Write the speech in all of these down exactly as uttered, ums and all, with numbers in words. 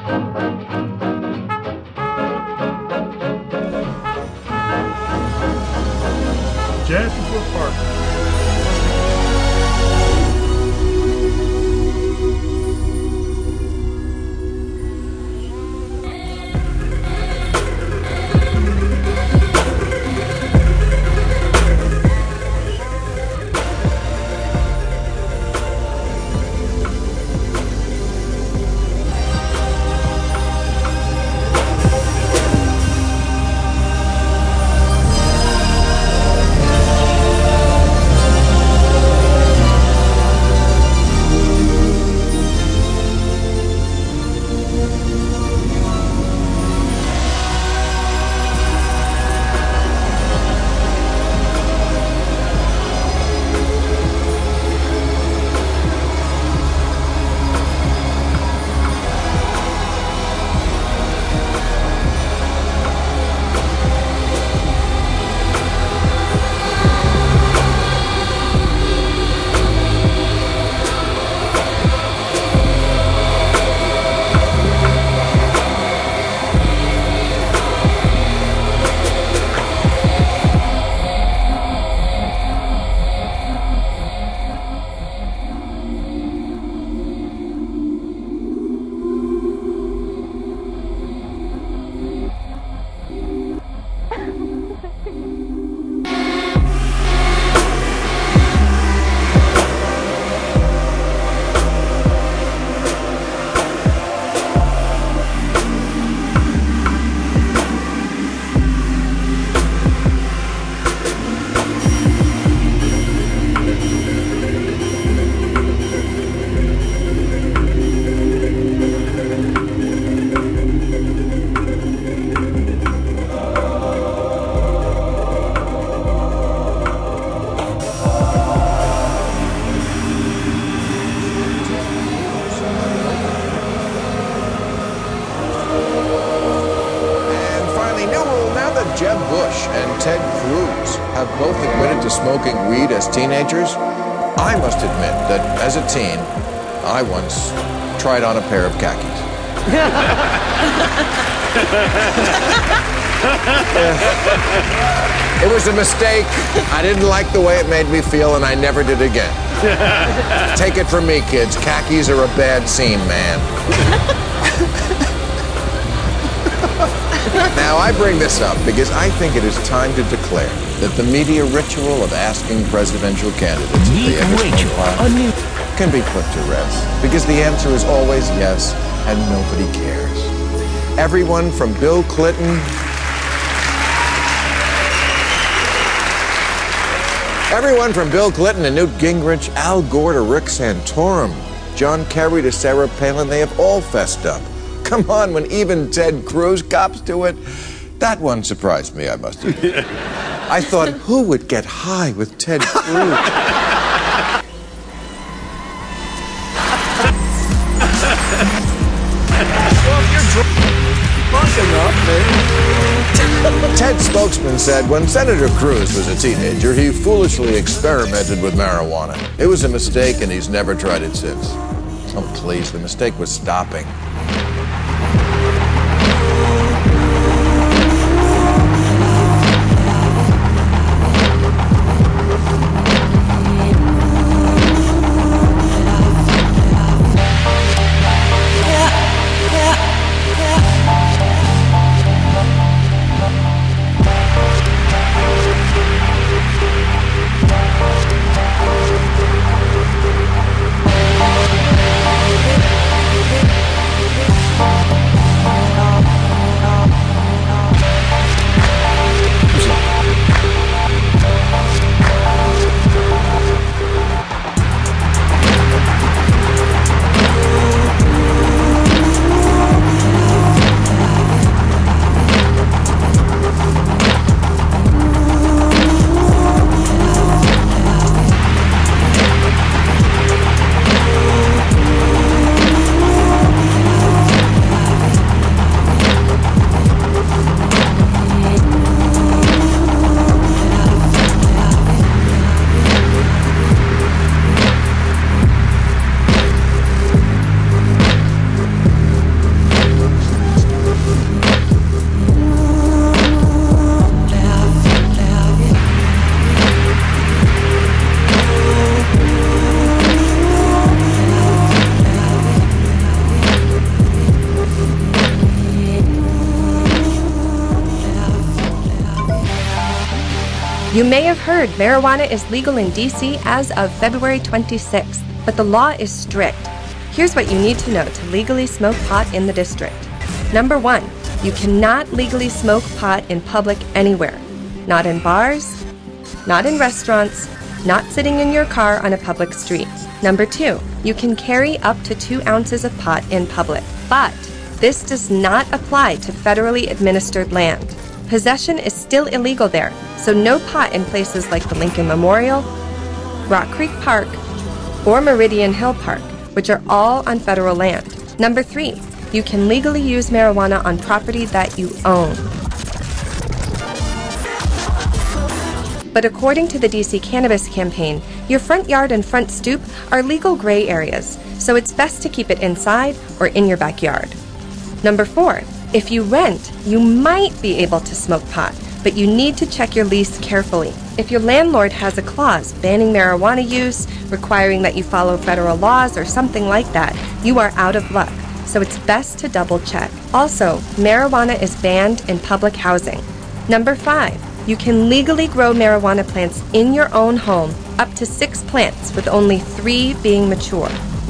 Jazz before Park. Jeb Bush and Ted Cruz have both admitted to smoking weed as teenagers. I must admit that as a teen, I once tried on a pair of khakis. It was a mistake. I didn't like the way it made me feel, and I never did again. Take it from me, kids. Khakis are a bad scene, man. Now, I bring this up because I think it is time to declare that the media ritual of asking presidential candidates if they ever smoke pot can be put to rest. Because the answer is always yes, and nobody cares. Everyone from Bill Clinton... Everyone from Bill Clinton to Newt Gingrich, Al Gore to Rick Santorum, John Kerry to Sarah Palin, they have all fessed up. Come on, when even Ted Cruz cops to it. That one surprised me, I must admit. I thought, who would get high with Ted Cruz? Ted's spokesman said when Senator Cruz was a teenager, he foolishly experimented with marijuana. It was a mistake, and he's never tried it since. Oh, please, the mistake was stopping. You may have heard marijuana is legal in D C as of February twenty-sixth, but the law is strict. Here's what you need to know to legally smoke pot in the district. Number one, you cannot legally smoke pot in public anywhere. Not in bars, not in restaurants, not sitting in your car on a public street. Number two, you can carry up to two ounces of pot in public, but this does not apply to federally administered land. Possession is still illegal there, so no pot in places like the Lincoln Memorial, Rock Creek Park, or Meridian Hill Park, which are all on federal land. Number three, you can legally use marijuana on property that you own. But according to the D C Cannabis Campaign, your front yard and front stoop are legal gray areas, so it's best to keep it inside or in your backyard. Number four, if you rent, you might be able to smoke pot, but you need to check your lease carefully. If your landlord has a clause banning marijuana use, requiring that you follow federal laws or something like that, you are out of luck, so it's best to double check. Also, marijuana is banned in public housing. Number five, you can legally grow marijuana plants in your own home, up to six plants, with only three being mature.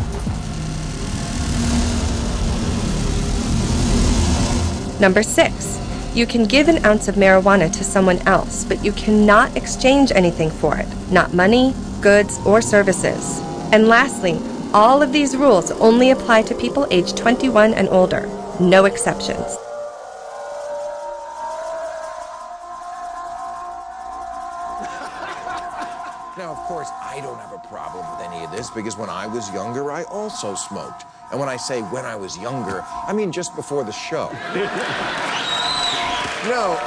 Number six, you can give an ounce of marijuana to someone else, but you cannot exchange anything for it, not money, goods, or services. And lastly, all of these rules only apply to people aged twenty-one and older, no exceptions. Now, of course, I don't have a problem with any of this because when I was younger, I also smoked. And when I say when I was younger, I mean just before the show. No.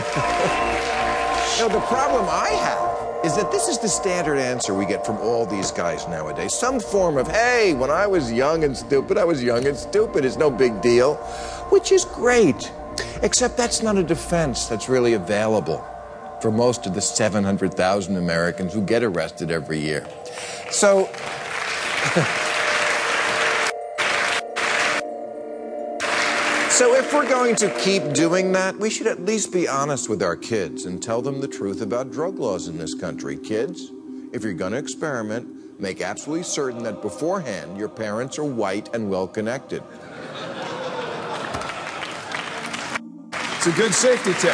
No, the problem I have is that this is the standard answer we get from all these guys nowadays. Some form of, hey, when I was young and stupid, I was young and stupid. It's no big deal, which is great. Except that's not a defense that's really available for most of the seven hundred thousand Americans who get arrested every year. So, so if we're going to keep doing that, we should at least be honest with our kids and tell them the truth about drug laws in this country. Kids, if you're going to experiment, make absolutely certain that beforehand your parents are white and well-connected. It's a good safety tip.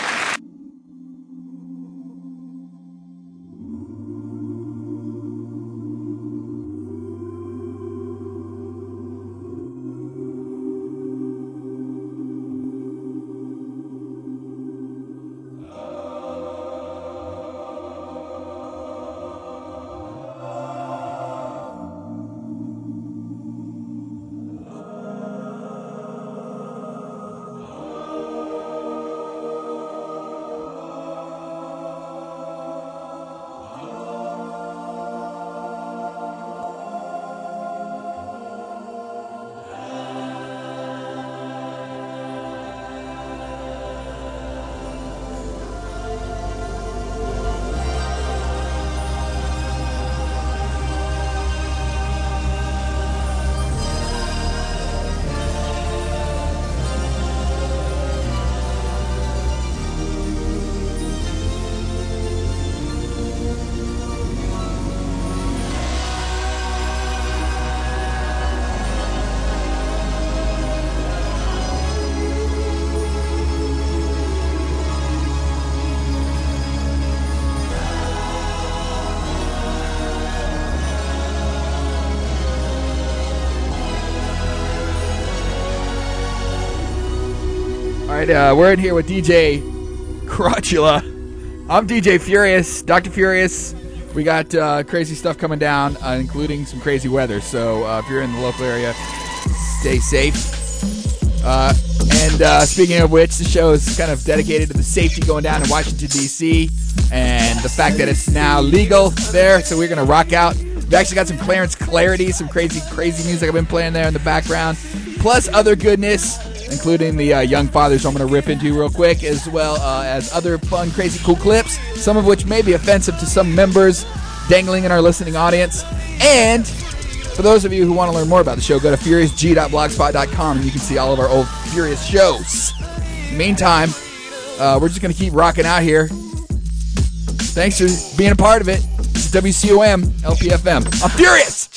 All right, uh, we're in here with D J Crotula. I'm D J Furious, Doctor Furious. We got uh, crazy stuff coming down, uh, including some crazy weather. So uh, if you're in the local area, stay safe. Uh, and uh, speaking of which, the show is kind of dedicated to the safety going down in Washington, D C, and the fact that it's now legal there. So we're going to rock out. We've actually got some Clarence Clarity, some crazy, crazy music I've been playing there in the background, plus other goodness, including the uh, Young Fathers I'm going to rip into real quick, as well uh, as other fun, crazy, cool clips, some of which may be offensive to some members dangling in our listening audience. And for those of you who want to learn more about the show, go to furious g dot blogspot dot com and you can see all of our old Furious shows. Meantime, uh, we're just going to keep rocking out here. Thanks for being a part of it. This is W C O M, L P F M. I'm furious!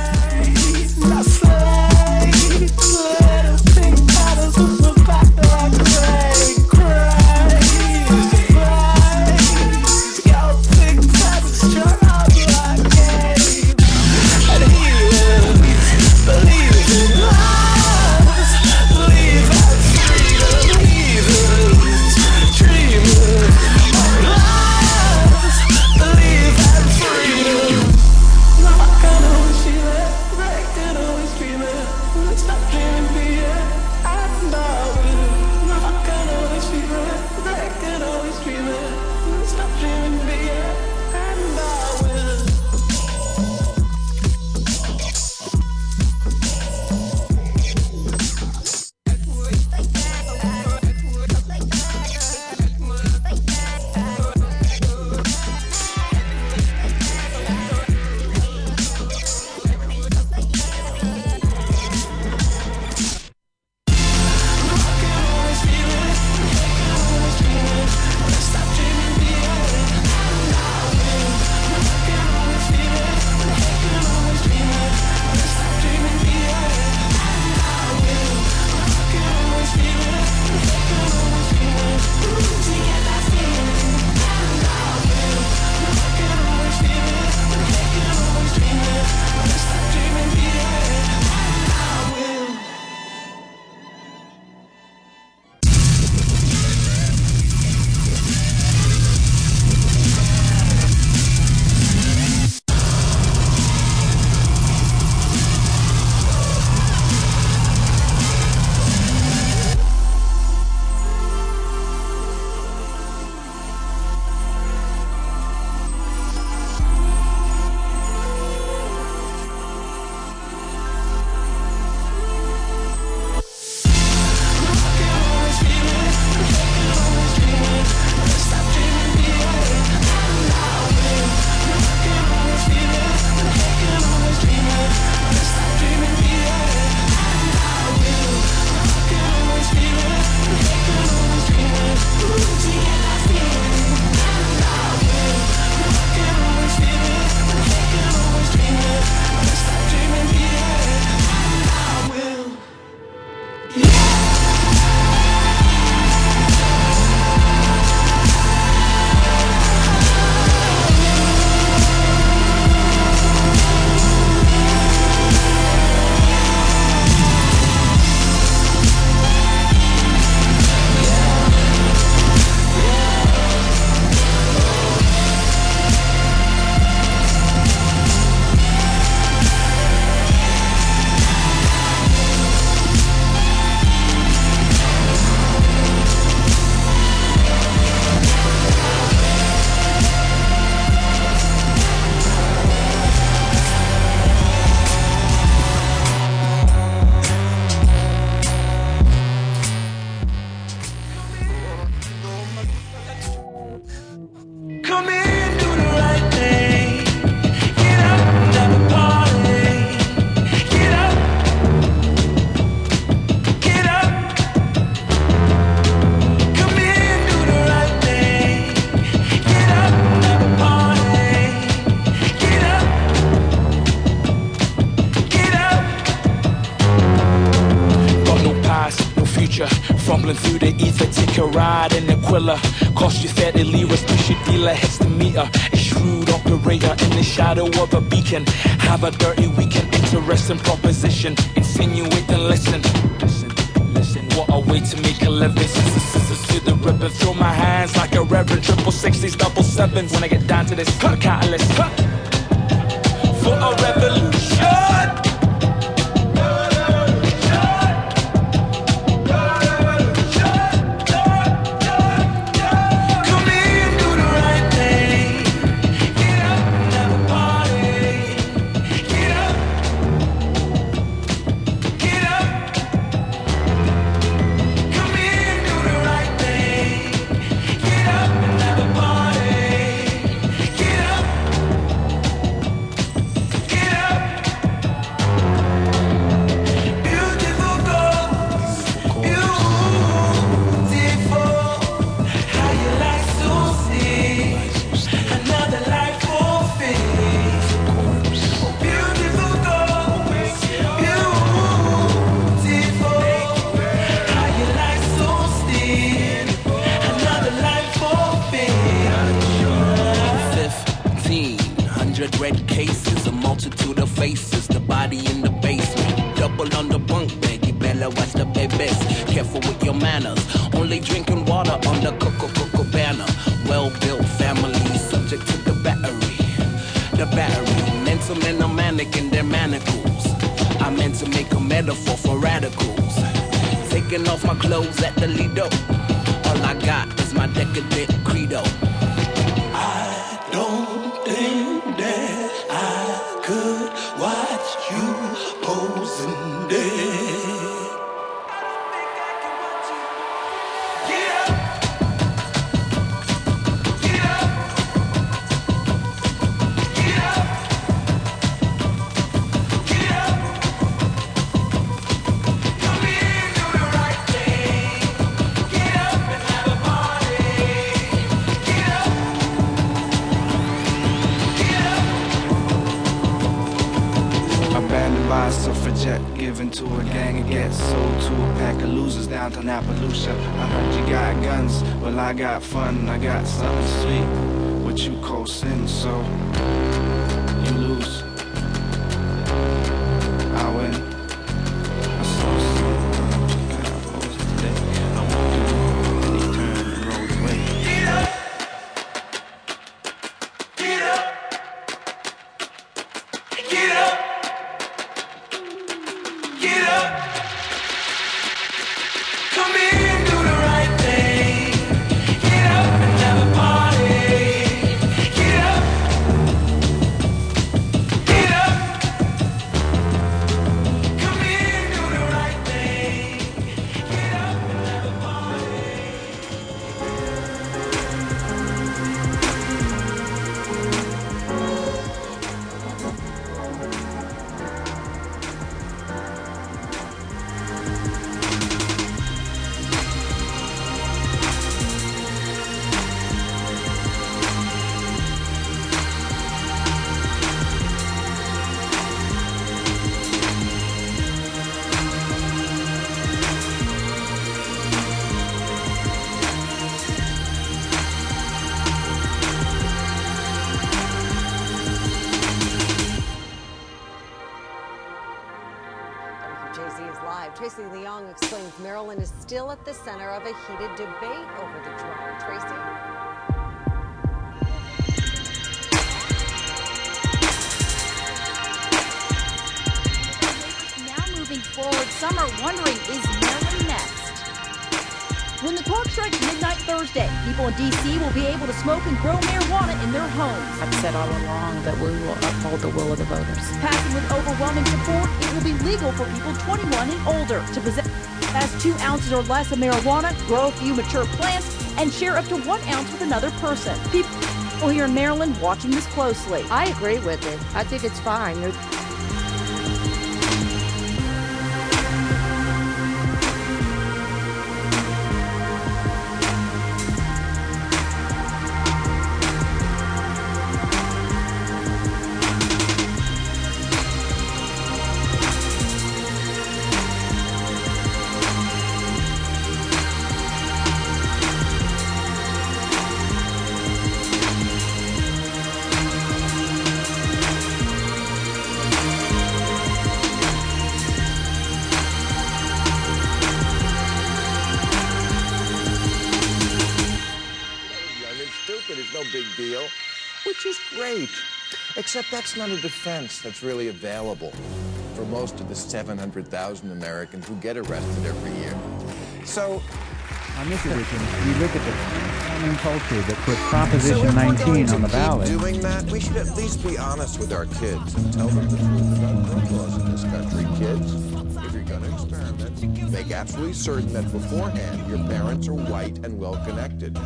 Fumbling through the ether, take a ride in Aquila. Cost you thirty liras, push your dealer, hits the meter. A shrewd operator in the shadow of a beacon. Have a dirty weekend, interesting proposition. Insinuate and listen. Listen, listen. What a way to make a living. Scissors, scissors to the ribbon. Throw my hands like a reverend. Triple sixties, double sevens. When I get down to this, I'm a catalyst. For a revolution. Get up! multitude of faces, the body in the basement. Double on the bunk bed, you better watch the babies. Careful with your manners, only drinking water on the Coca-Cola banner. Well-built family, subject to the battery. The battery, mental men are manic in their manacles. I meant to make a metaphor for radicals. Taking off my clothes at the Lido. All I got is my decadent credo. I don't think that I could watch you posing there. Suffragette given to a gang and gets sold to a pack of losers down to Appaloosa. I heard you got guns, well I got fun, I got something sweet, what you call sin, so you lose, I win. I saw something you got posed today, I walked in and he turned and rolled away. Get up! Get up! Get up! Get up, come in, do the right thing. Get up and have a party. Get up, get up, come in, do the right thing. Get up and have a party. Tracy Leong explains Maryland is still at the center of a heated debate over the drone. Tracy? Now moving forward, some are wondering, is Maryland next? When the clock strikes midnight Thursday, people in D C will be able to smoke and grow marijuana in their homes. I've said all along that we will uphold the will of the voters. Passing with overwhelming support, it will be legal for people twenty-one and older to possess two ounces or less of marijuana, grow a few mature plants, and share up to one ounce with another person. People here in Maryland watching this closely. I agree with it. I think it's fine. There's no big deal, which is great. Except that's not a defense that's really available for most of the seven hundred thousand Americans who get arrested every year. So, on this edition, we look at the transforming culture that put Proposition nineteen on the ballot. If we're going to keep doing that, we should at least be honest with our kids and tell them the truth about gun laws in this country. Kids, if you're going to experiment, make absolutely certain that beforehand your parents are white and well-connected.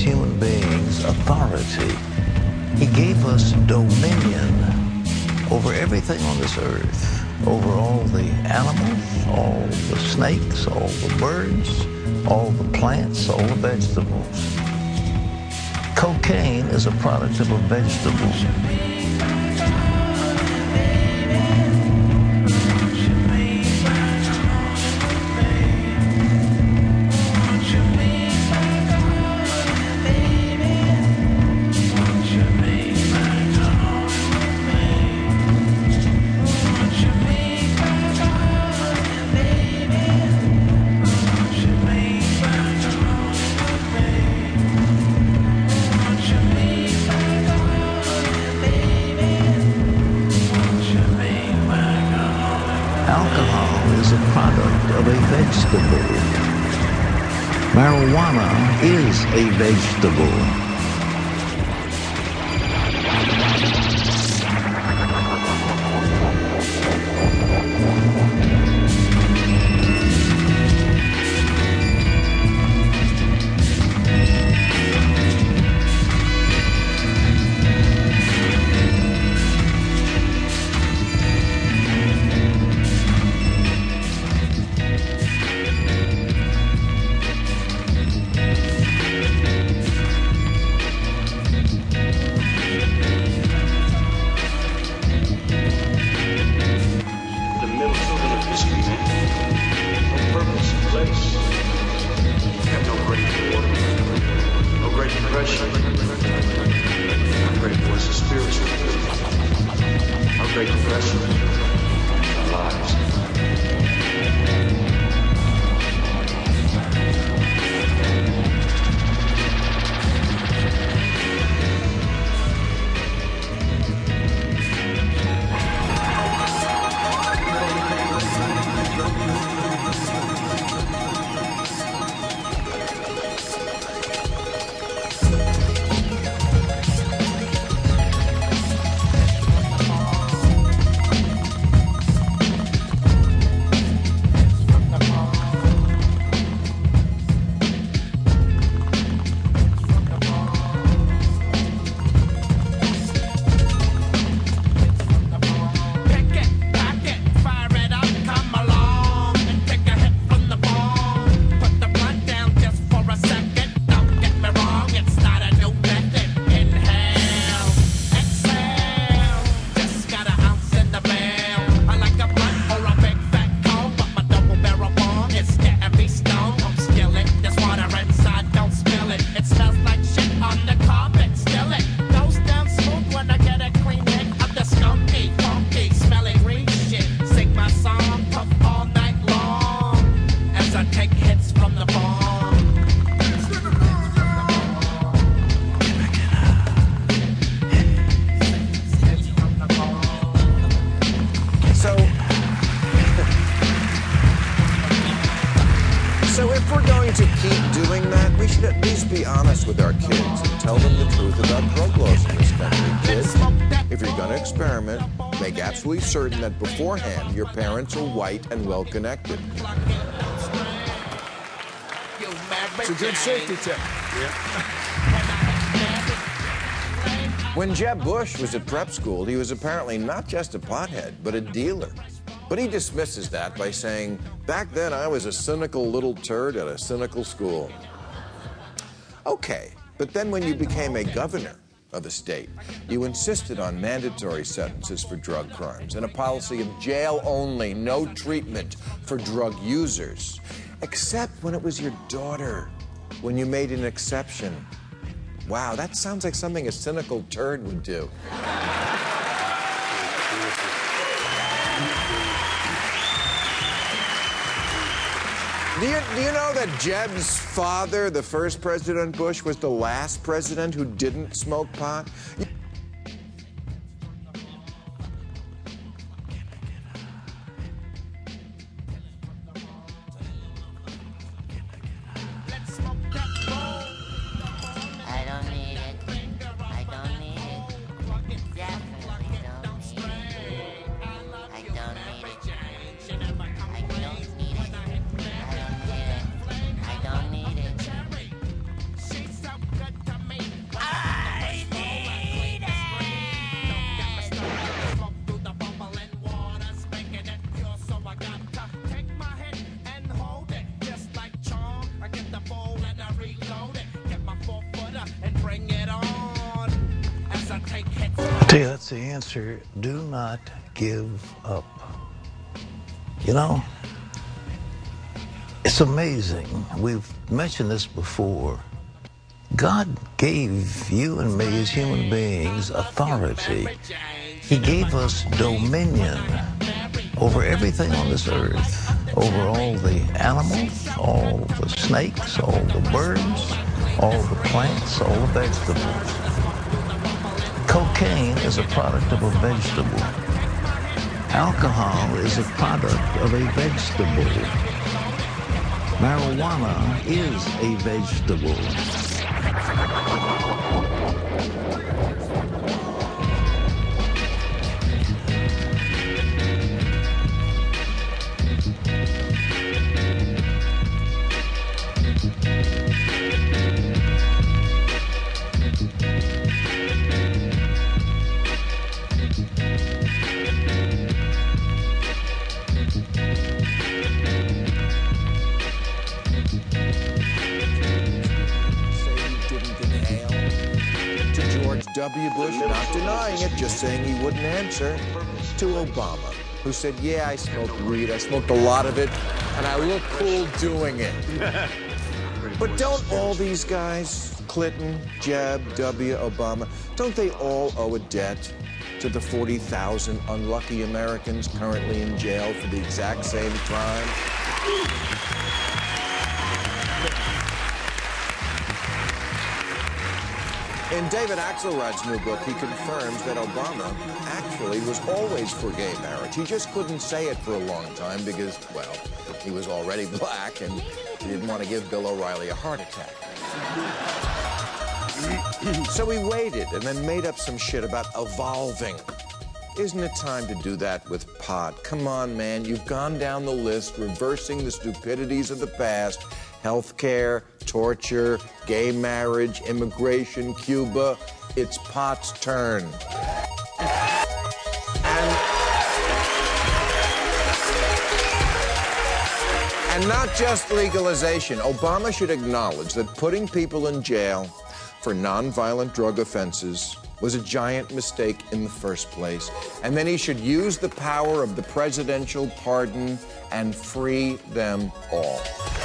human beings authority. He gave us dominion over everything on this earth, over all the animals, all the snakes, all the birds, all the plants, all the vegetables. Cocaine is a product of a vegetable. Marijuana is a vegetable. Certain that beforehand your parents are white and well connected. It's a good safety tip. Yeah. When Jeb Bush was at prep school, he was apparently not just a pothead, but a dealer. But he dismisses that by saying, back then I was a cynical little turd at a cynical school. Okay, but then when you became a governor of a state, you insisted on mandatory sentences for drug crimes and a policy of jail only, no treatment for drug users, except when it was your daughter, when you made an exception. Wow, that sounds like something a cynical turd would do. Do you, do you know that Jeb's father, the first President Bush, was the last president who didn't smoke pot? Good. See, that's the answer. Do not give up. You know, it's amazing. We've mentioned this before. God gave you and me as human beings authority. He gave us dominion over everything on this earth, over all the animals, all the snakes, all the birds, all the plants, all the vegetables. Cocaine is a product of a vegetable. Alcohol is a product of a vegetable. Marijuana is a vegetable. W. Bush not denying it, just saying he wouldn't answer, to Obama, who said, yeah, I smoked weed, I smoked a lot of it, and I look cool doing it. But don't all these guys, Clinton, Jeb, W., Obama, don't they all owe a debt to the forty thousand unlucky Americans currently in jail for the exact same crime? In David Axelrod's new book, he confirms that Obama actually was always for gay marriage. He just couldn't say it for a long time because, well, he was already black and he didn't want to give Bill O'Reilly a heart attack. So he waited and then made up some shit about evolving. Isn't it time to do that with pot? Come on, man. You've gone down the list, reversing the stupidities of the past. Healthcare, torture, gay marriage, immigration, Cuba. It's pot's turn. And, and not just legalization. Obama should acknowledge that putting people in jail for nonviolent drug offenses was a giant mistake in the first place. And then he should use the power of the presidential pardon and free them all.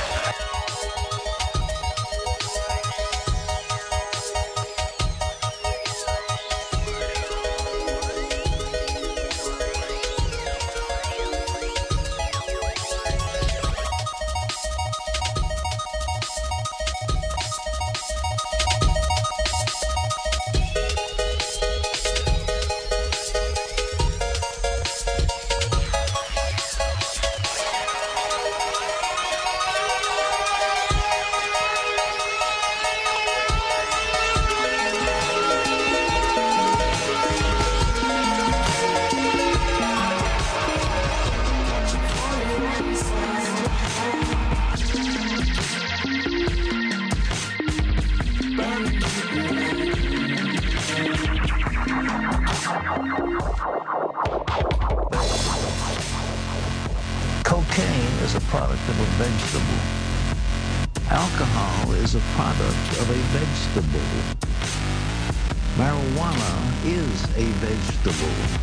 Cocaine is a product of a vegetable. Alcohol is a product of a vegetable. Marijuana is a vegetable.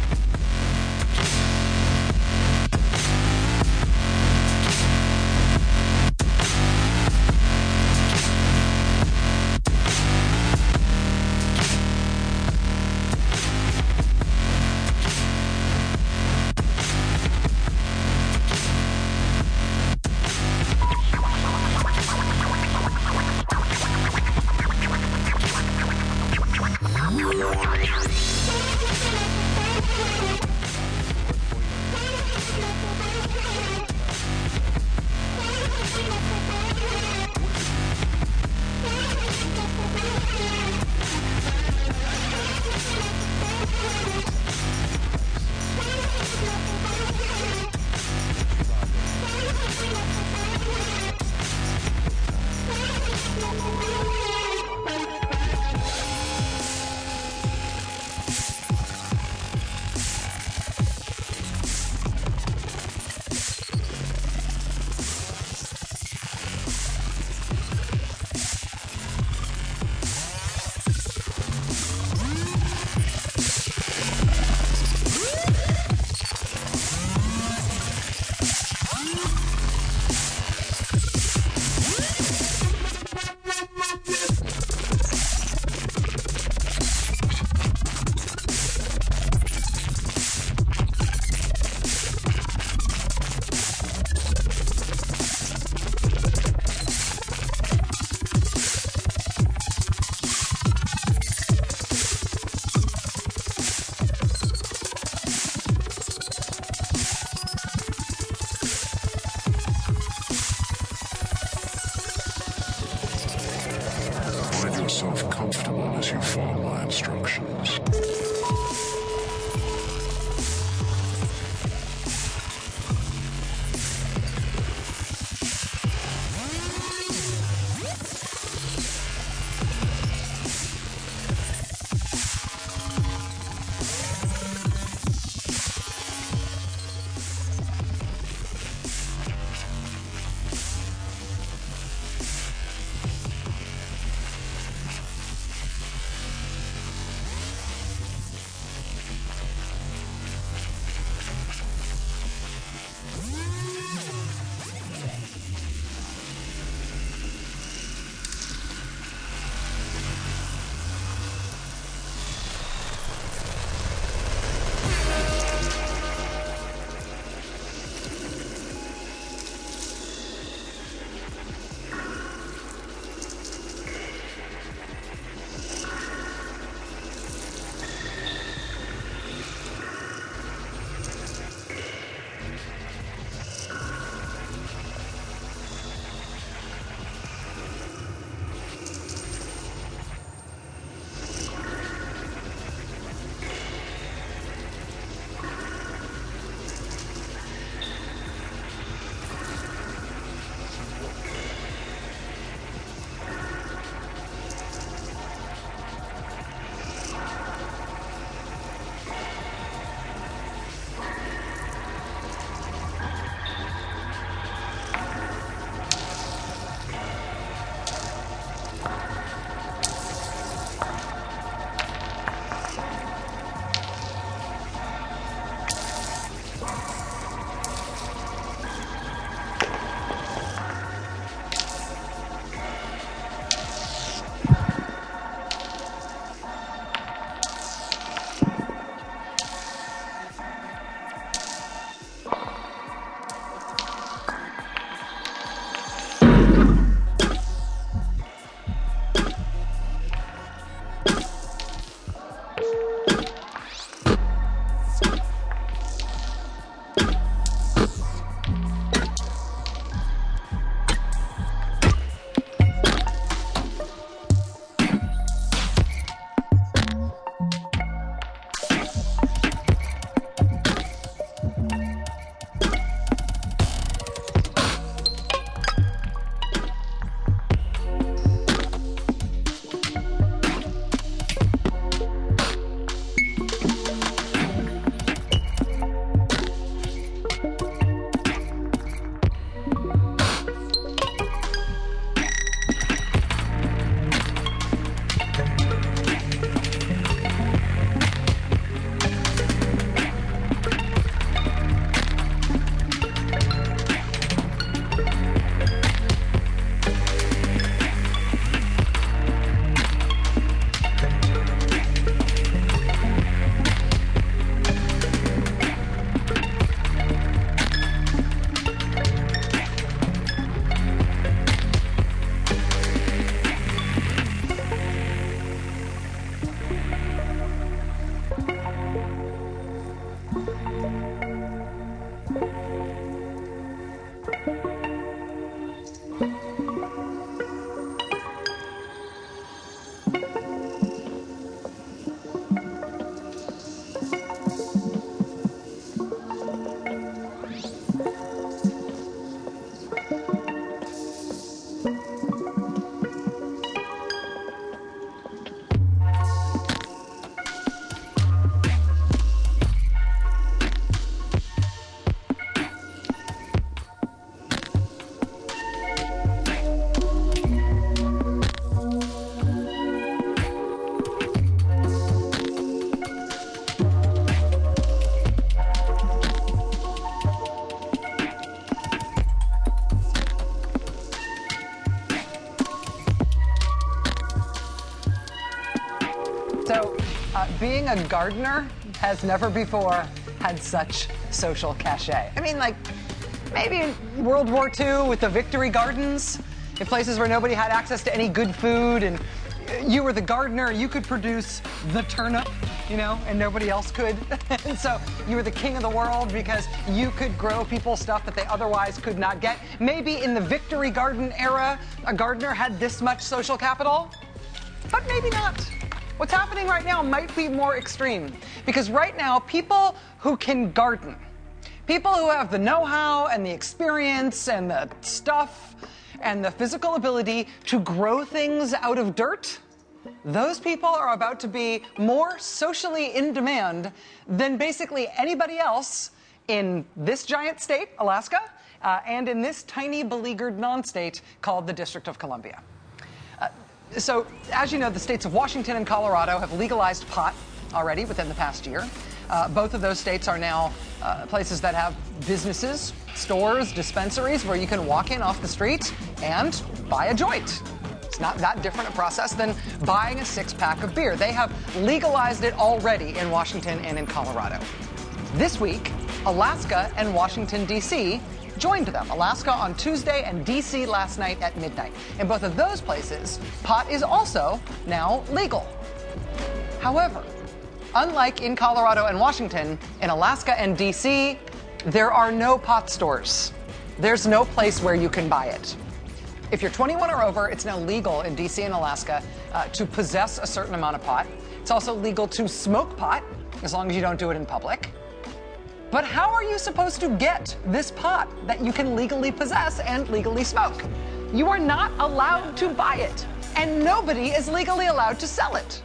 a gardener has never before had such social cachet. I mean, like, maybe in World War Two with the Victory Gardens, in places where nobody had access to any good food, and you were the gardener, you could produce the turnip, you know, and nobody else could. And so you were the king of the world because you could grow people stuff that they otherwise could not get. Maybe in the Victory Garden era, a gardener had this much social capital, but maybe not. What's happening right now might be more extreme, because right now, people who can garden, people who have the know-how and the experience and the stuff and the physical ability to grow things out of dirt, those people are about to be more socially in demand than basically anybody else in this giant state, Alaska, uh, and in this tiny beleaguered non-state called the District of Columbia. Uh, so, as you know, the states of Washington and Colorado have legalized pot already within the past year. Uh, both of those states are now uh, places that have businesses, stores, dispensaries where you can walk in off the street and buy a joint. It's not that different a process than buying a six-pack of beer. They have legalized it already in Washington and in Colorado. This week, Alaska and Washington, D C joined them. Alaska on Tuesday and D C last night at midnight. In both of those places, pot is also now legal. However, unlike in Colorado and Washington, in Alaska and D C, there are no pot stores. There's no place where you can buy it. If you're twenty-one or over, it's now legal in D C and Alaska uh, to possess a certain amount of pot. It's also legal to smoke pot, as long as you don't do it in public. But how are you supposed to get this pot that you can legally possess and legally smoke? You are not allowed to buy it, and nobody is legally allowed to sell it.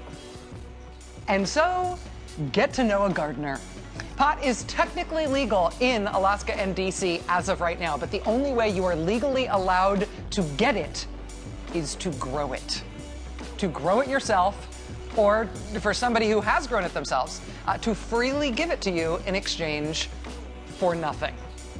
And so, get to know a gardener. Pot is technically legal in Alaska and D C as of right now, but the only way you are legally allowed to get it is to grow it. To grow it yourself, or for somebody who has grown it themselves, uh, to freely give it to you in exchange for nothing.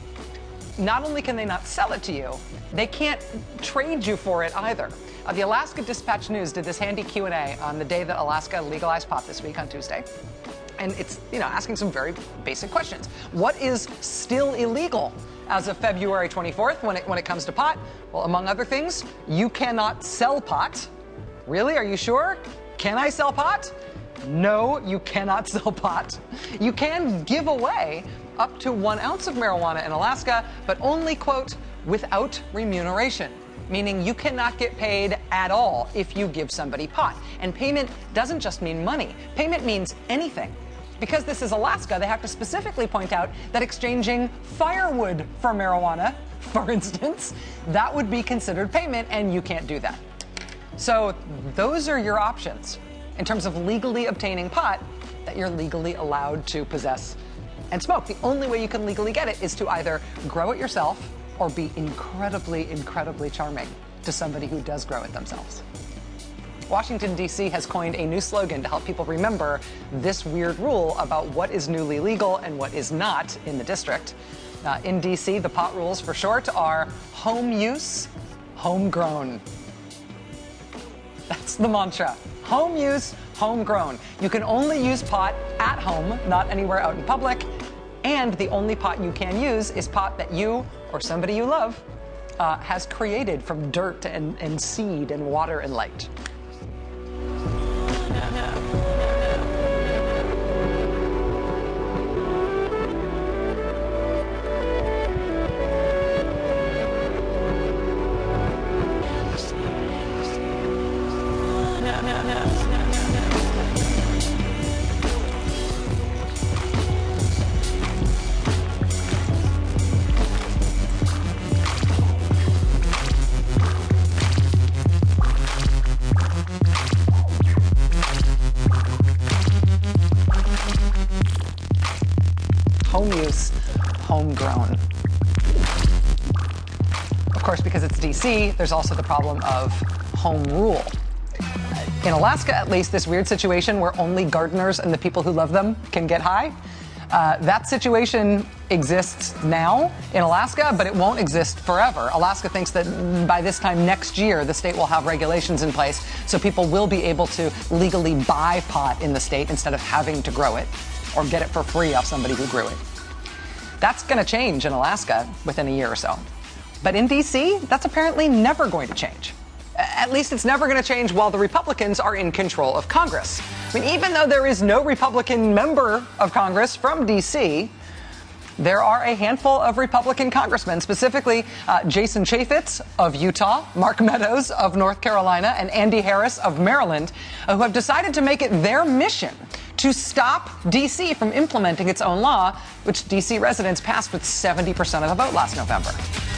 Not only can they not sell it to you, they can't trade you for it either. Uh, the Alaska Dispatch News did this handy Q and A on the day that Alaska legalized pot this week on Tuesday. And it's, you know, asking some very basic questions. What is still illegal as of February twenty-fourth when it, when it comes to pot? Well, among other things, you cannot sell pot. Really? Are you sure? Can I sell pot? No, you cannot sell pot. You can give away up to one ounce of marijuana in Alaska, but only, quote, without remuneration. Meaning you cannot get paid at all if you give somebody pot. And payment doesn't just mean money. Payment means anything. Because this is Alaska, they have to specifically point out that exchanging firewood for marijuana, for instance, that would be considered payment, and you can't do that. So those are your options in terms of legally obtaining pot that you're legally allowed to possess and smoke. The only way you can legally get it is to either grow it yourself or be incredibly, incredibly charming to somebody who does grow it themselves. Washington, D C has coined a new slogan to help people remember this weird rule about what is newly legal and what is not in the district. Uh, in D C, the pot rules for short are home use, homegrown. That's the mantra. Home use, homegrown. You can only use pot at home, not anywhere out in public. And the only pot you can use is pot that you or somebody you love uh, has created from dirt and, and seed and water and light. Home use, homegrown. Of course, because it's D C, there's also the problem of home rule. In Alaska, at least, this weird situation where only gardeners and the people who love them can get high. Uh, that situation exists now in Alaska, but it won't exist forever. Alaska thinks that by this time next year, the state will have regulations in place so people will be able to legally buy pot in the state instead of having to grow it or get it for free off somebody who grew it. That's going to change in Alaska within a year or so. But in D C, that's apparently never going to change. At least it's never going to change while the Republicans are in control of Congress. I mean, even though there is no Republican member of Congress from D C, there are a handful of Republican congressmen, specifically uh, Jason Chaffetz of Utah, Mark Meadows of North Carolina, and Andy Harris of Maryland, uh, who have decided to make it their mission to stop D C from implementing its own law, which D C residents passed with seventy percent of the vote last November.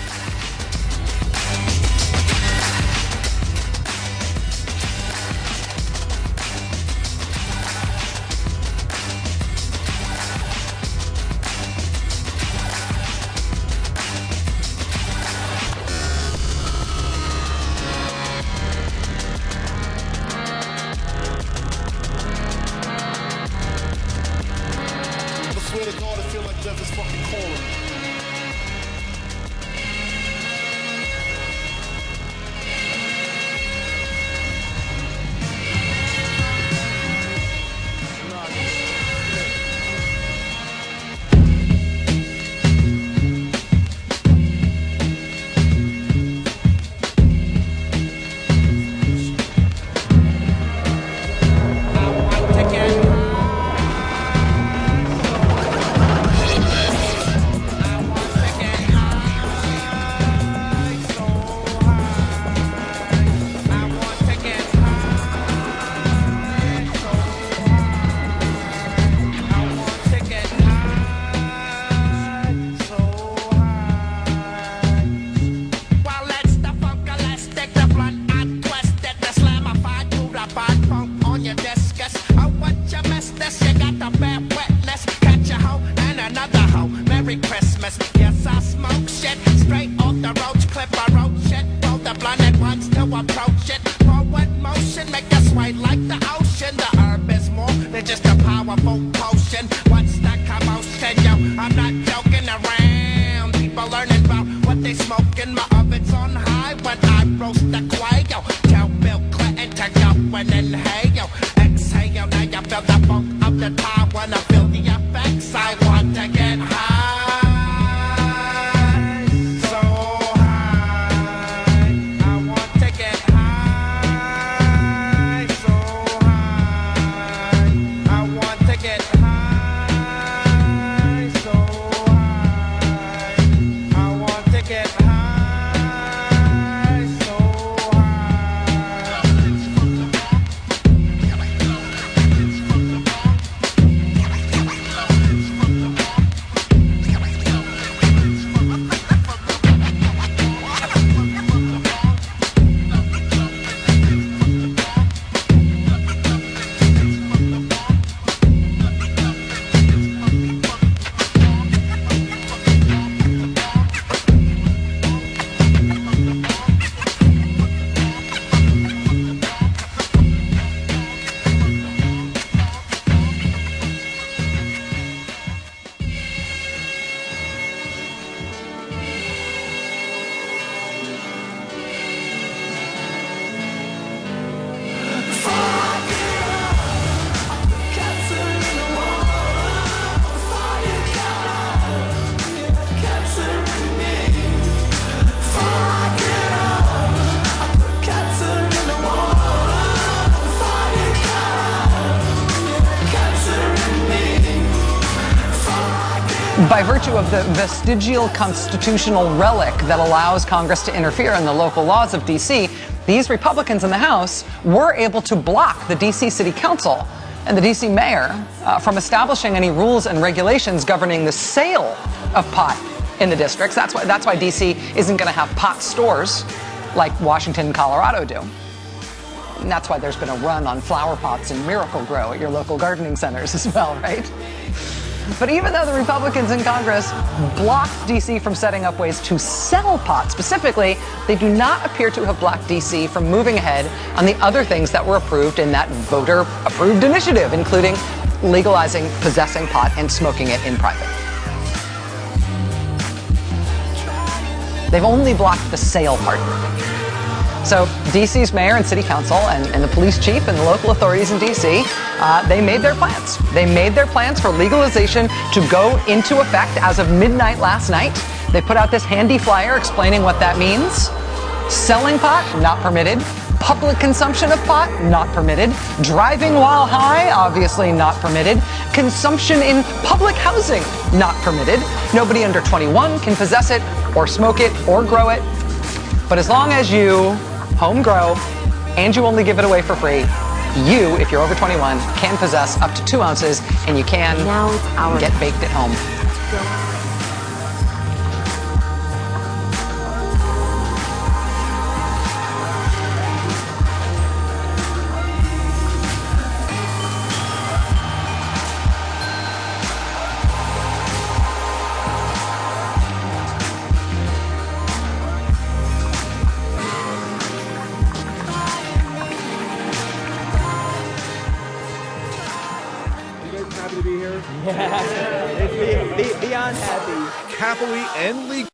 By virtue of the vestigial constitutional relic that allows Congress to interfere in the local laws of D C, these Republicans in the House were able to block the D C City Council and the D C mayor uh, from establishing any rules and regulations governing the sale of pot in the districts. That's why, that's why D C isn't going to have pot stores like Washington and Colorado do. And that's why there's been a run on flower pots and Miracle Grow at your local gardening centers as well, right? But even though the Republicans in Congress blocked D C from setting up ways to sell pot specifically, they do not appear to have blocked D C from moving ahead on the other things that were approved in that voter-approved initiative, including legalizing possessing pot and smoking it in private. They've only blocked the sale part. So D C's mayor and city council and, and the police chief and the local authorities in D C, uh, they made their plans. They made their plans for legalization to go into effect as of midnight last night. They put out this handy flyer explaining what that means. Selling pot, not permitted. Public consumption of pot, not permitted. Driving while high, obviously not permitted. Consumption in public housing, not permitted. Nobody under twenty-one can possess it or smoke it or grow it. But as long as you home grow and you only give it away for free, you, if you're over twenty-one, can possess up to two ounces and you can now it's our get baked at home. Happy to be here. Yeah, it's be, be, beyond happy. Happily and legally.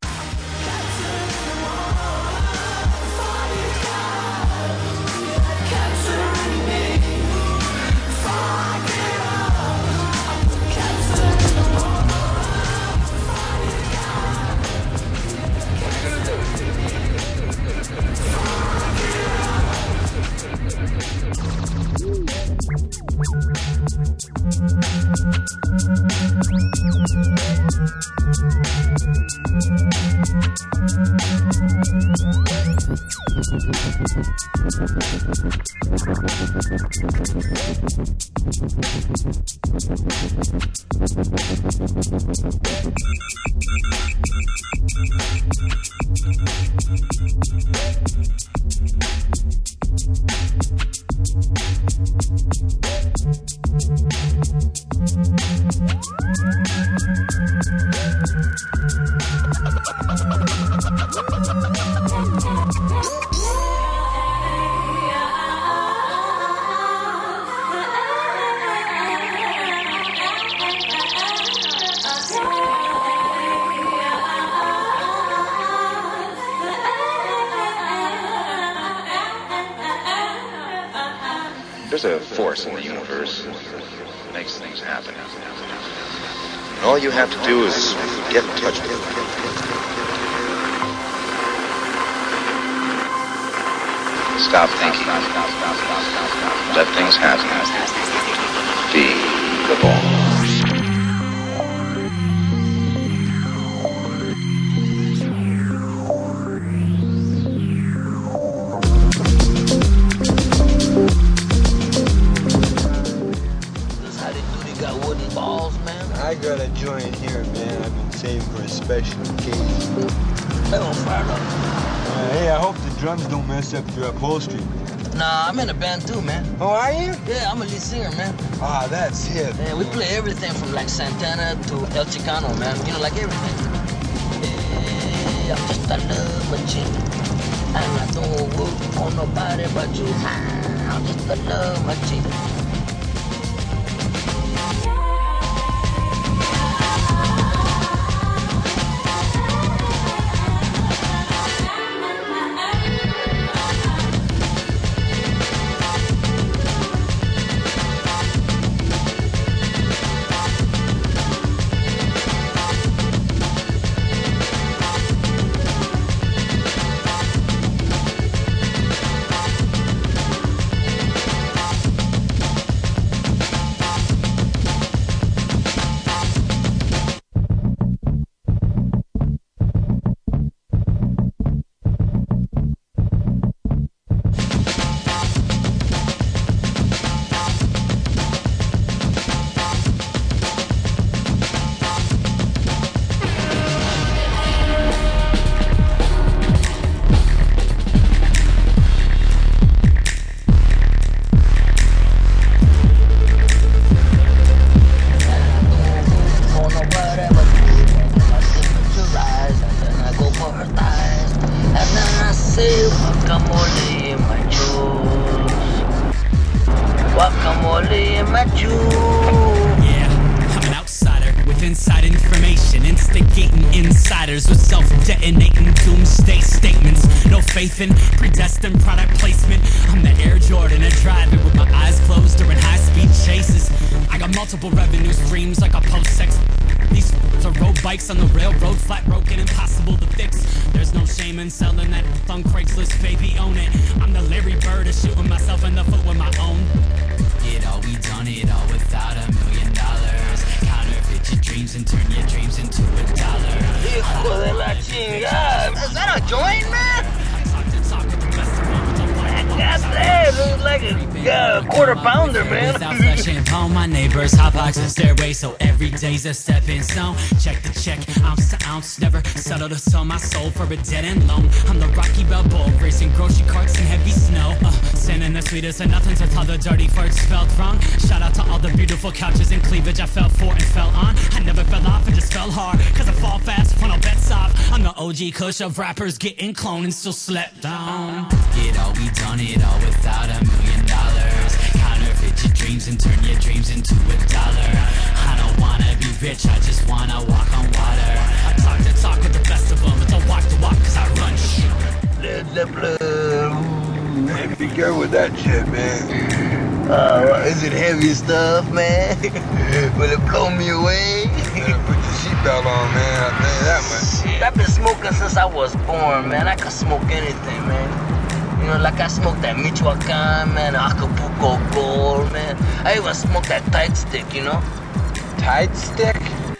There's a force in the universe that makes things happen. And all you have to do is get in touch with it. Stop thinking. Let things happen. Be the ball. I got a joint here, man. I've been saving for a special occasion. Hello, fire up. Uh, hey, I hope the drums don't mess up your upholstery, man. Nah, I'm in a band too, man. Oh, are you? Yeah, I'm a lead singer, man. Ah, that's it. Yeah, we play everything from like Santana to El Chicano, man. You know, like everything. Hey, I'm just a love machine. And I don't work for nobody but you. I'm just a love machine. with inside information, instigating insiders with self-detonating doomsday statements. No faith in predestined product placement. I'm the Air Jordan, a driver with my eyes closed during high-speed chases. I got multiple revenue streams like a post-sex. These f***s are road bikes on the railroad, flat broken, impossible to fix. There's no shame in selling that on Craigslist, baby, own it. I'm the Larry Bird of shooting myself in the foot with my own. It all, we done it all without a million dollars. Counterfeit your dreams and turn your dreams into a dollar. Hijo de la chingada. Is that a joint, man? God damn, it was like a, yeah, a quarter pounder, man. Without flesh and bone, my neighbors hot box and stairway, so every day's a stepping stone. Check the check, ounce to ounce, never settle to sell my soul for a dead end loan. I'm the Rocky Balboa, racing grocery carts in heavy snow. Uh, sending the sweetest of nothings until the dirty farts spelled wrong. Shout out to all the beautiful couches and cleavage I fell for and fell on. I never fell off, I just fell hard, cause I fall fast when all bets off. I'm the O G Kush of rappers getting cloned and still slept on. It all, we done it all without a million dollars. Counterfeit your dreams and turn your dreams into a dollar. I don't wanna be rich, I just wanna walk on water. I talk to talk with the best of them, but don't walk to walk cause I run shit. Man, be careful with that shit, man. Uh, is it heavy stuff, man? Will it blow me away? You better put your seatbelt on, man. I'll tell you that much. I've been smoking since I was born, man. I can smoke anything, man. You know, like I smoked that Michoacan, man, Acapulco Gold, man. I even smoked that tight stick, you know? Tight stick?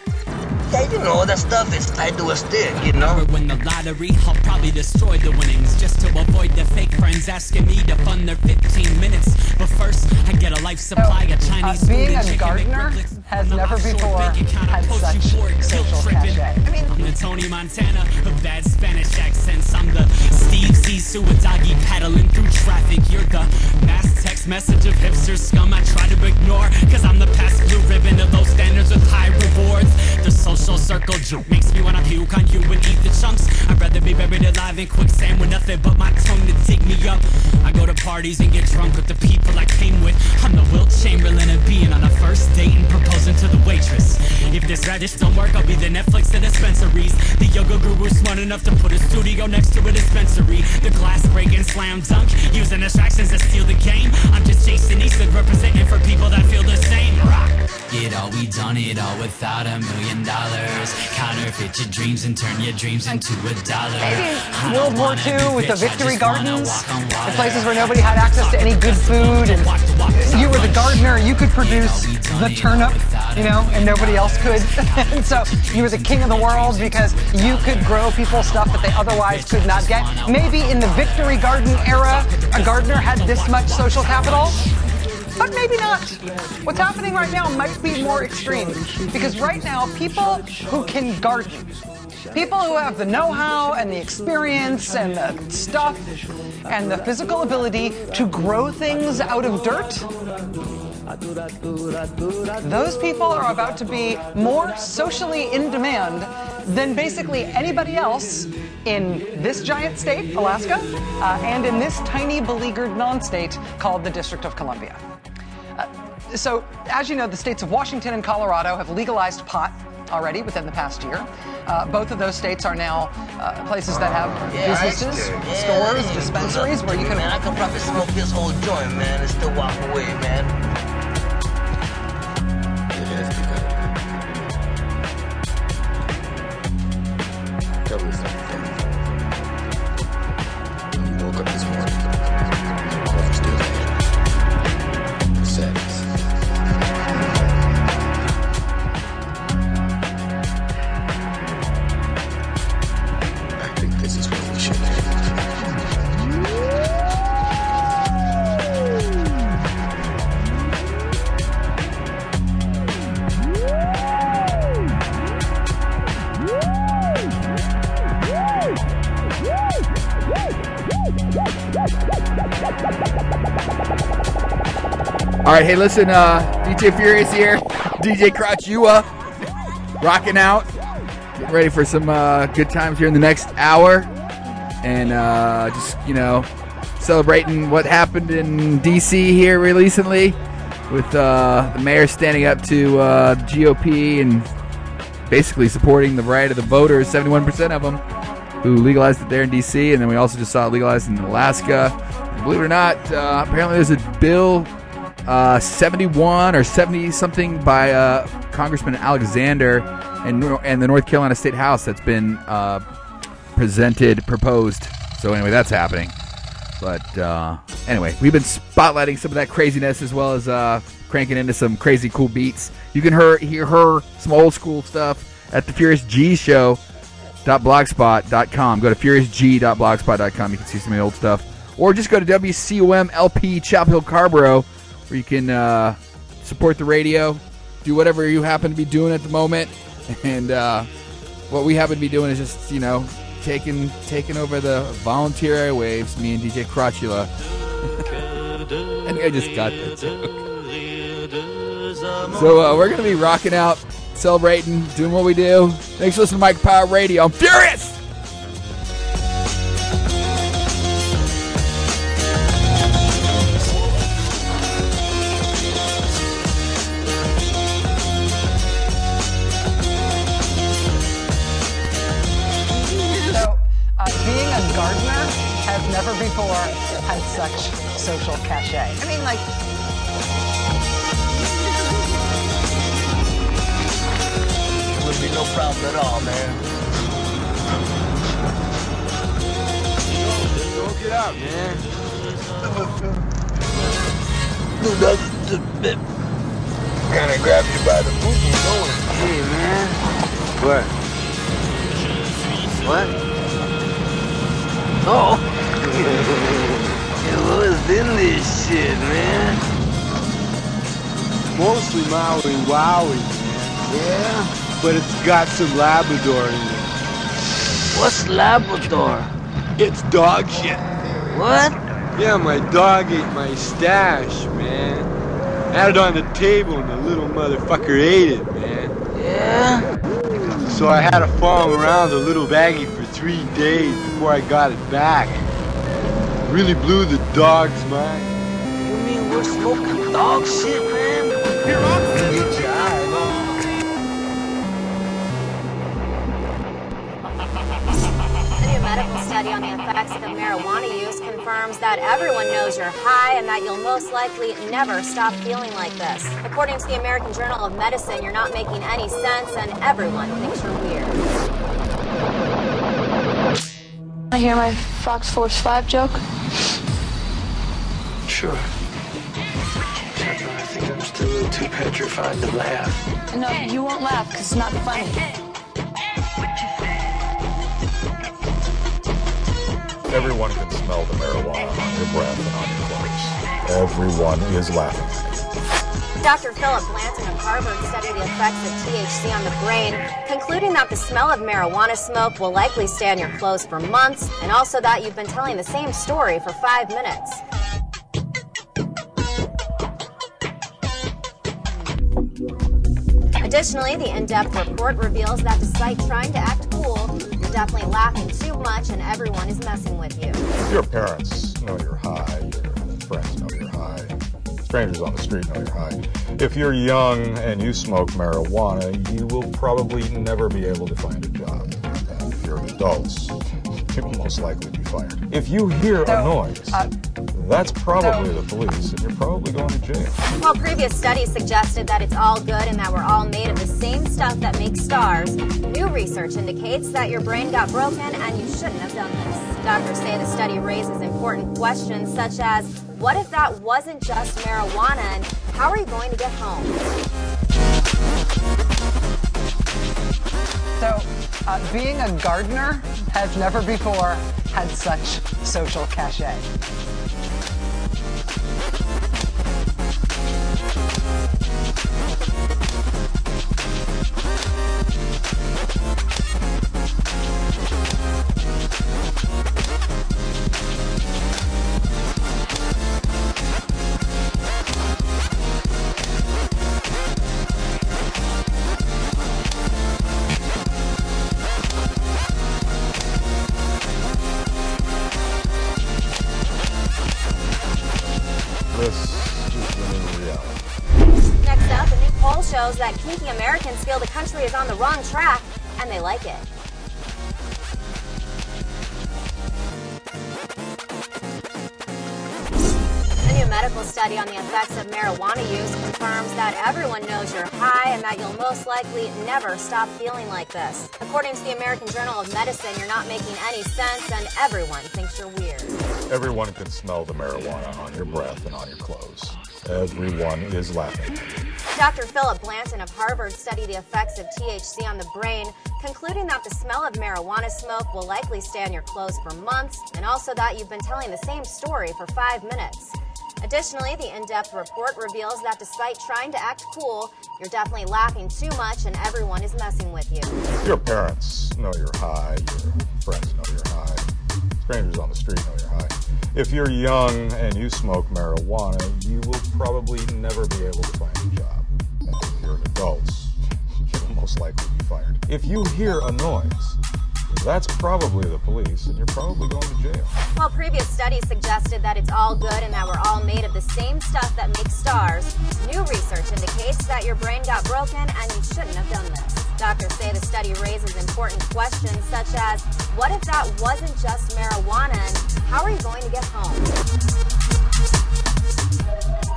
Yeah, you know, that stuff is tied to a stick, you know? Never win the lottery, I'll probably destroy the winnings just to avoid the fake friends asking me to fund their fifteen minutes. But first, I get a life supply of Chinese uh, food being and a chicken gardener has never before had such social cachet. I mean, I'm the Tony Montana of bad Spanish accents. I'm the Steve Zissou with doggy paddling through traffic. You're the mass text message of hipster scum I try to ignore, cause I'm the past blue ribbon of those standards with high rewards. The social circle juke makes me wanna puke on you and eat the chunks. I'd rather be buried alive in quicksand with nothing but my tongue to dig me up. I go to parties and get drunk with the people I came with. I'm the Wilt Chamberlain of being on a first date and proposing to the waitress. If this radish don't work, I'll be the Netflix of dispensaries. The yoga guru smart enough to put a studio next to a dispensary. The glass breaking slam dunk, using distractions to steal the game. I'm just Jason Eastwood representing for people that feel the same. Rock. It all, we done it all without a million dollars. Counterfeit your dreams and turn your dreams into a dollar. Maybe World War Two with the Victory Gardens, the places where nobody had access to any good food, and you were the gardener, you could produce the turnip, you know, and nobody else could. And so you were the king of the world because you could grow people stuff that they otherwise could not get. Maybe in the Victory Garden era, a gardener had this much social capital. But maybe not. What's happening right now might be more extreme. Because right now, people who can garden, people who have the know-how and the experience and the stuff and the physical ability to grow things out of dirt, those people are about to be more socially in demand than basically anybody else in this giant state, Alaska, uh, and in this tiny beleaguered non-state called the District of Columbia. Uh, so, as you know, the states of Washington and Colorado have legalized pot already within the past year. Uh, both of those states are now uh, places that have Yeah, businesses, yeah, stores, yeah, dispensaries where you can... Man, I could probably smoke this whole joint, man, and still walk away, man. Tell me something. When you woke up this morning, coffee still there. The sadness. I think this is what we should do. All right, hey, listen, uh, D J Furious here, D J Crotchula, rocking out, getting ready for some uh, good times here in the next hour, and uh, just, you know, celebrating what happened in D C here recently with uh, the mayor standing up to uh, G O P and basically supporting the right of the voters, seventy-one percent of them, who legalized it there in D C, and then we also just saw it legalized in Alaska. And believe it or not, uh, apparently there's a bill, uh, seventy-one or seventy-something by uh, Congressman Alexander and, and the North Carolina State House that's been uh, presented, proposed. So anyway, that's happening. But uh, anyway, we've been spotlighting some of that craziness as well as uh, cranking into some crazy cool beats. You can hear, hear her, some old school stuff at the Furious G Show dot blogspot dot com. Go to furious g dot blogspot dot com. You can see some of the old stuff. Or just go to W C O M L P Chapel Hill Carborough, where you can uh, support the radio, do whatever you happen to be doing at the moment. And uh, what we happen to be doing is just, you know, taking taking over the volunteer airwaves, me and D J Crotchula. I think I just got that joke. So uh, we're going to be rocking out, celebrating, doing what we do. Thanks for listening to Mike Power Radio. I'm furious! Never before had such social cachet. I mean, like, It would be no problem at all, man. Don't get out, man. Dude, that's just bit. Kinda grabbed you by the boot and going. Hey, man. What? What? Oh. Yeah, what's in this shit, man? Mostly Maui Wowie, man. Yeah? But it's got some Labrador in it. What's Labrador? It's dog shit. What? Yeah, my dog ate my stash, man. I had it on the table and the little motherfucker ate it, man. Yeah? So I had to follow him around the little baggie for three days before I got it back. Really blew the dog's mind. You mean we're smoking dog shit, man? Here, I'm gonna get your eye, A new medical study on the effects of marijuana use confirms that everyone knows you're high and that you'll most likely never stop feeling like this. According to the American Journal of Medicine, you're not making any sense and everyone thinks you're weird. Want to hear my Fox Force five joke? Sure. I think I'm still a little too petrified to laugh. No, you won't laugh because it's not funny. Everyone can smell the marijuana on your breath and on your clothes. Everyone is laughing at it. Doctor Philip Blanton of Harvard studied the effects of T H C on the brain, concluding that the smell of marijuana smoke will likely stay on your clothes for months, and also that you've been telling the same story for five minutes. Additionally, the in-depth report reveals that despite trying to act cool, you're definitely laughing too much and everyone is messing with you. Your parents know you're high. Your friends know you're high. Strangers on the street know you're high. If you're young and you smoke marijuana, you will probably never be able to find a job. And if you're adults, you will most likely be fired. If you hear a noise, uh, that's probably the police, and you're probably going to jail. While previous studies suggested that it's all good and that we're all made of the same stuff that makes stars, new research indicates that your brain got broken and you shouldn't have done this. Doctors say the study raises important questions such as, what if that wasn't just marijuana and how are you going to get home? So, uh, being a gardener has never before had such social cachet. that kinky Americans feel the country is on the wrong track, and they like it. A new medical study on the effects of marijuana use confirms that everyone knows you're high and that you'll most likely never stop feeling like this. According to the American Journal of Medicine, you're not making any sense and everyone thinks you're weird. Everyone can smell the marijuana on your breath and on your clothes. Everyone is laughing. Doctor Philip Blanton of Harvard studied the effects of T H C on the brain, concluding that the smell of marijuana smoke will likely stay on your clothes for months, and also that you've been telling the same story for five minutes. Additionally, the in-depth report reveals that despite trying to act cool, you're definitely laughing too much and everyone is messing with you. Your parents know you're high. Your friends know you're high. Strangers on the street know you're high. If you're young and you smoke marijuana, you will probably never be able to find a job. And if you're an adult, you'll most likely be fired. If you hear a noise, that's probably the police, and you're probably going to jail. While previous studies suggested that it's all good and that we're all made of the same stuff that makes stars, new research indicates that your brain got broken and you shouldn't have done this. Doctors say the study raises important questions such as, what if that wasn't just marijuana, and how are you going to get home?